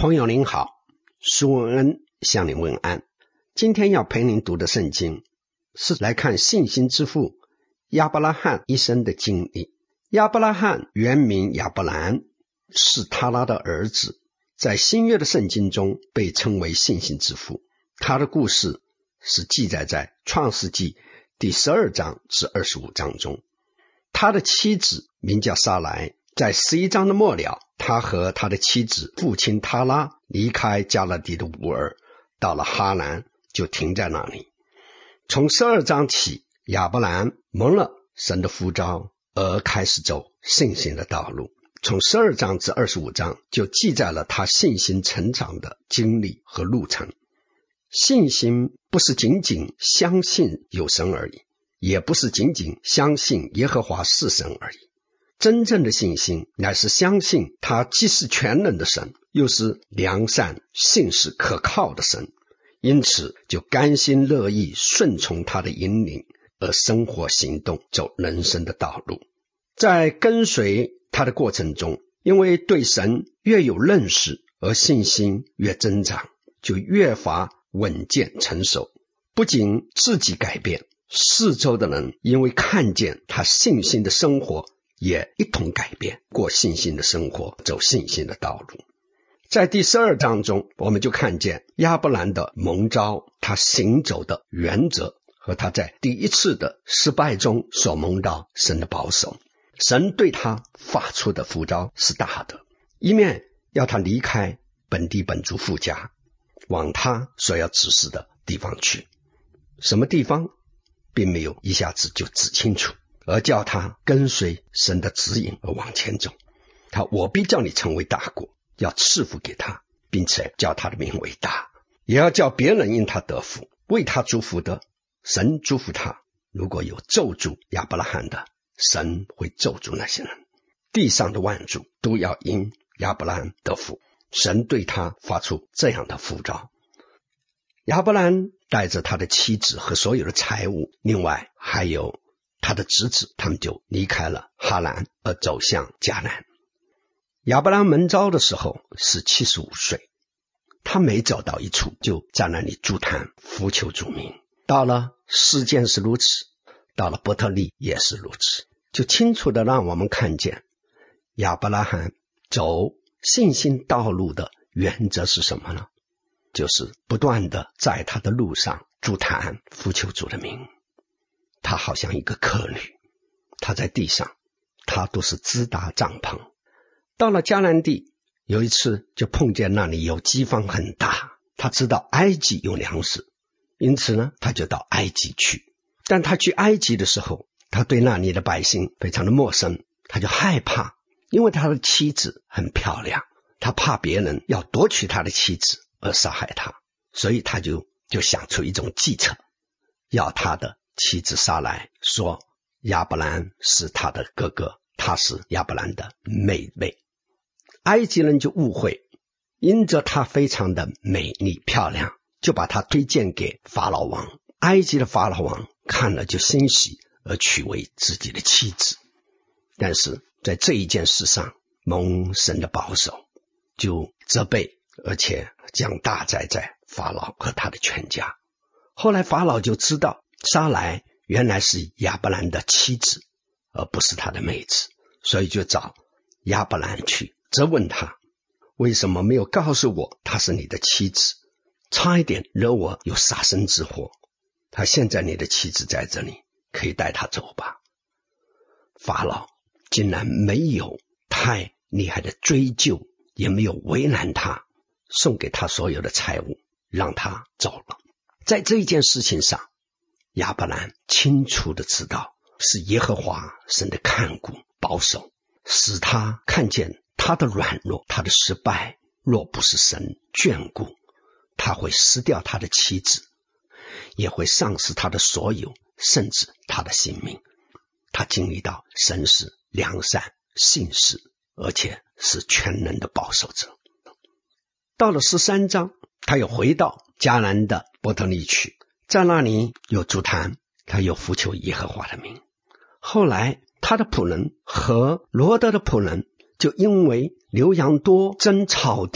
朋友您好，苏文恩向您问安。今天要陪您读的圣经是来看信心之父亚伯拉罕一生的经历。亚伯拉罕原名亚伯兰，是他拉的儿子，在新约的圣经中被称为信心之父。他的故事是记载在创世纪第12章至25章中。他的妻子名叫撒莱，在11章的末了，他和他的妻子父亲他拉离开加勒底的乌尔，到了哈兰，就停在那里。从12章起，亚伯兰蒙了神的呼召而开始走信心的道路。从12章至25章就记载了他信心成长的经历和路程。信心不是仅仅相信有神而已，也不是仅仅相信耶和华是神而已。真正的信心乃是相信他既是全能的神，又是良善信实可靠的神，因此就甘心乐意顺从他的引领而生活行动，走人生的道路。在跟随他的过程中，因为对神越有认识，而信心越增长，就越发稳健成熟。不仅自己改变，四周的人因为看见他信心的生活，也一同改变，过信心的生活，走信心的道路。在第12章中，我们就看见亚伯兰的蒙召，他行走的原则，和他在第一次的失败中所蒙到神的保守。神对他发出的呼召是大的，一面要他离开本地本族父家，往他所要指示的地方去。什么地方并没有一下子就指清楚，而叫他跟随神的指引而往前走。我必叫你成为大国，要赐福给他，并且叫他的名为大，也要叫别人因他得福。为他祝福的，神祝福他；如果有咒诅亚伯拉罕的，神会咒诅那些人。地上的万族都要因亚伯兰得福。神对他发出这样的呼召。亚伯兰带着他的妻子和所有的财物，另外还有他的侄子，他们就离开了哈兰，而走向迦南。亚伯兰蒙召的时候是75岁，他每走到一处就在那里筑坛呼求主名。到了示剑是如此，到了伯特利也是如此，就清楚的让我们看见亚伯拉罕走信心道路的原则是什么呢？就是不断的在他的路上筑坛呼求主的名。他好像一个客旅，他在地上他都是支搭帐篷。到了迦南地，有一次就碰见那里有饥荒很大，他知道埃及有粮食，因此呢他就到埃及去。但他去埃及的时候，他对那里的百姓非常的陌生，他就害怕，因为他的妻子很漂亮，他怕别人要夺取他的妻子而杀害他，所以他就想出一种计策，要他的妻子撒莱说亚伯兰是他的哥哥，他是亚伯兰的妹妹。埃及人就误会，因着她非常的美丽漂亮，就把她推荐给法老王。埃及的法老王看了就欣喜，而娶为自己的妻子。但是在这一件事上，蒙神的保守，就责备，而且将大灾在法老和他的全家。后来法老就知道撒莱原来是亚伯兰的妻子，而不是他的妹子，所以就找亚伯兰去责问他，为什么没有告诉我她是你的妻子？差一点惹我有杀身之祸。他现在你的妻子在这里，可以带她走吧。法老竟然没有太厉害的追究，也没有为难他，送给他所有的财物，让他走了。在这一件事情上，亚伯兰清楚的知道是耶和华神的看顾保守，使他看见他的软弱，他的失败，若不是神眷顾，他会失掉他的妻子，也会丧失他的所有，甚至他的性命。他经历到神是良善信实，而且是全能的保守者。到了13章，他又回到迦南的伯特利去，在那里有筑坛，他又呼求耶和华的名。后来他的仆人和罗德的仆人就因为牛羊多争草地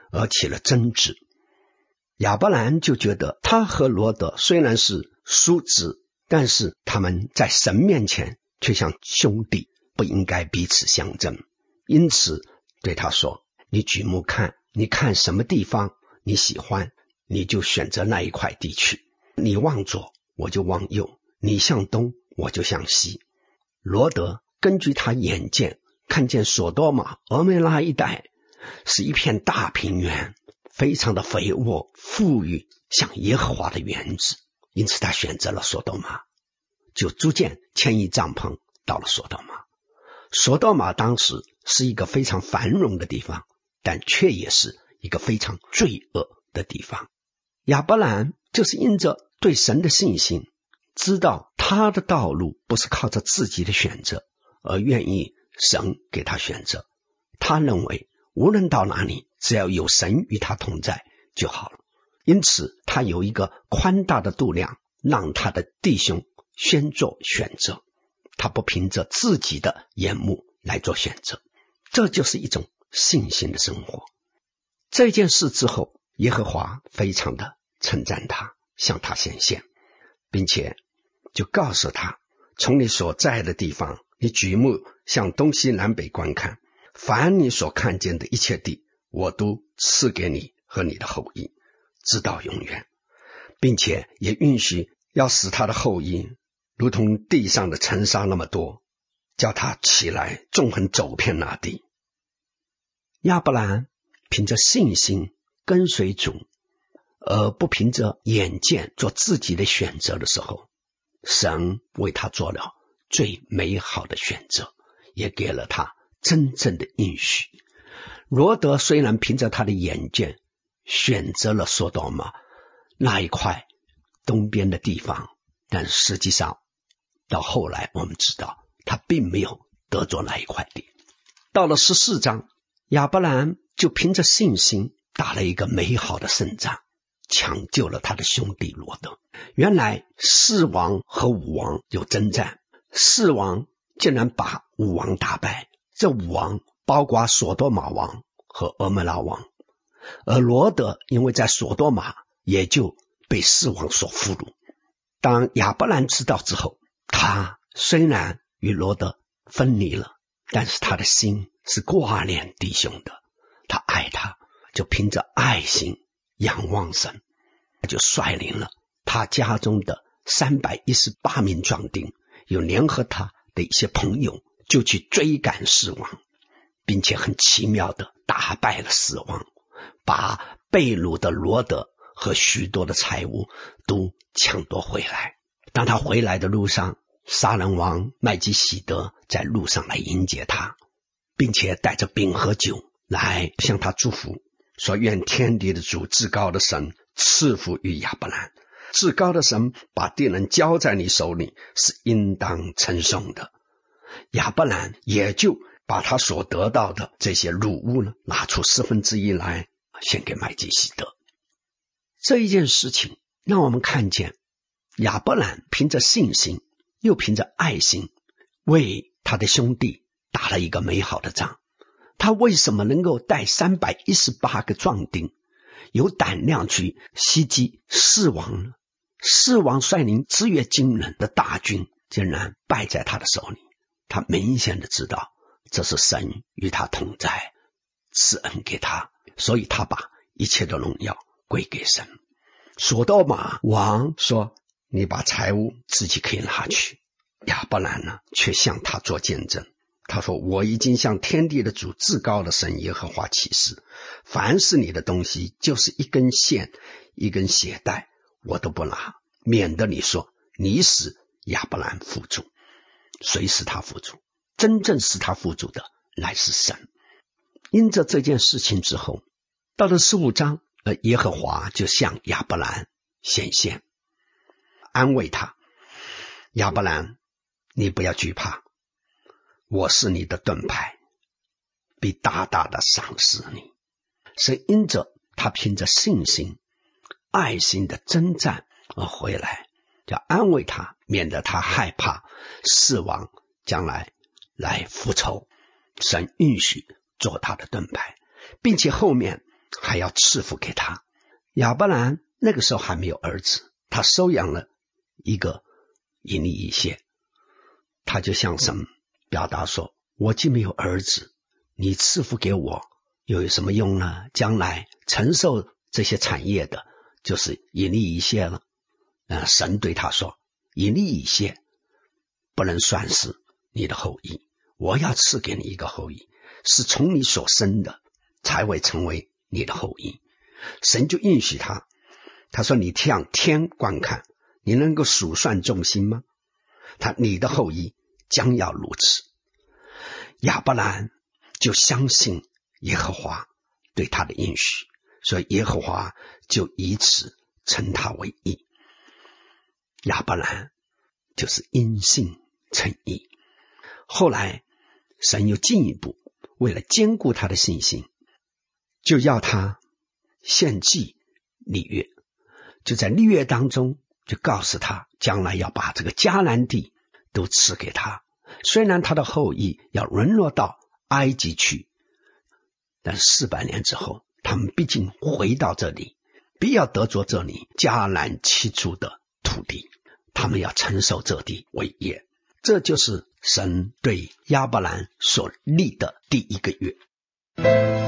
而起了争执。亚伯兰就觉得他和罗得虽然是叔侄，但是他们在神面前却像兄弟，不应该彼此相争。因此对他说，你举目看，你看什么地方你喜欢，你就选择那一块地去，你往左我就往右，你向东我就向西。罗得根据他眼见看见所多玛、俄梅拉一带是一片大平原，非常的肥沃富裕，像耶和华的园子，因此他选择了所多玛，就逐渐迁移帐篷到了所多玛。所多玛当时是一个非常繁荣的地方，但却也是一个非常罪恶的地方。亚伯兰就是因着对神的信心，知道他的道路不是靠着自己的选择，而愿意神给他选择。他认为无论到哪里，只要有神与他同在就好了。因此他有一个宽大的度量，让他的弟兄先做选择，他不凭着自己的眼目来做选择。这就是一种信心的生活。这件事之后，耶和华非常的称赞他，向他显现，并且就告诉他，从你所在的地方，你举目向东西南北观看，凡你所看见的一切地，我都赐给你和你的后裔，直到永远，并且也允许要使他的后裔如同地上的尘沙那么多，叫他起来纵横走遍那地。亚伯兰凭着信心跟随主，而不凭着眼见做自己的选择的时候，神为他做了最美好的选择，也给了他真正的应许。罗得虽然凭着他的眼见选择了所多玛那一块东边的地方，但实际上到后来我们知道他并没有得着那一块地。到了14章，亚伯兰就凭着信心打了一个美好的胜仗，抢救了他的兄弟罗得。原来4王和5王有征战，4王竟然把5王打败，这5王包括所多玛王和俄梅拉王，而罗得因为在所多玛也就被4王所俘虏。当亚伯兰知道之后，他虽然与罗得分离了，但是他的心是挂念弟兄的，他爱他，就凭着爱心仰望神，他就率领了他家中的318名壮丁，又联合他的一些朋友，就去追赶4王，并且很奇妙的打败了4王，把被掳的罗得和许多的财物都抢夺回来。当他回来的路上，杀人王麦基洗德在路上来迎接他，并且带着饼和酒来向他祝福，说愿天地的主至高的神赐福于亚伯兰，至高的神把地人交在你手里，是应当称颂的。亚伯兰也就把他所得到的这些掳物呢，拿出1/4来献给麦基洗德。这一件事情让我们看见亚伯兰凭着信心又凭着爱心，为他的兄弟打了一个美好的仗。他为什么能够带318个壮丁，有胆量去袭击4王呢？4王率领日月惊人的大军，竟然败在他的手里。他明显的知道这是神与他同在，赐恩给他，所以他把一切的荣耀归给神。所多玛王说，你把财物自己可以拿去。亚伯兰呢，却向他做见证，他说，我已经向天地的主至高的神耶和华起誓，凡是你的东西，就是一根线一根鞋带，我都不拿，免得你说你使亚伯兰富足。谁使他富足？真正使他富足的乃是神。因着这件事情之后，到了15章，耶和华就向亚伯兰显现，安慰他，亚伯兰，你不要惧怕，我是你的盾牌，必大大的赏识你。是因着他凭着信心爱心的征战而回来，要安慰他，免得他害怕4王将来复仇。神允许做他的盾牌，并且后面还要赐福给他。亚伯兰那个时候还没有儿子，他收养了一个以利以谢，他就向神表达说，我既没有儿子，你赐福给我又有什么用呢？将来承受这些产业的就是以利以谢了。神对他说，以利以谢不能算是你的后裔，我要赐给你一个后裔，是从你所生的才会成为你的后裔。神就应许他，他说，你向天观看，你能够数算众星吗？你的后裔将要如此。亚伯兰就相信耶和华对他的应许，所以耶和华就以此称他为义。亚伯兰就是因信称义。后来神又进一步，为了坚固他的信心，就要他献祭立约，就在立约当中就告诉他，将来要把这个迦南地都赐给他，虽然他的后裔要沦落到埃及去，但400年之后他们毕竟回到这里，必要得着这里迦南七族的土地，他们要承受这地为业。这就是神对亚伯兰所立的第一个约。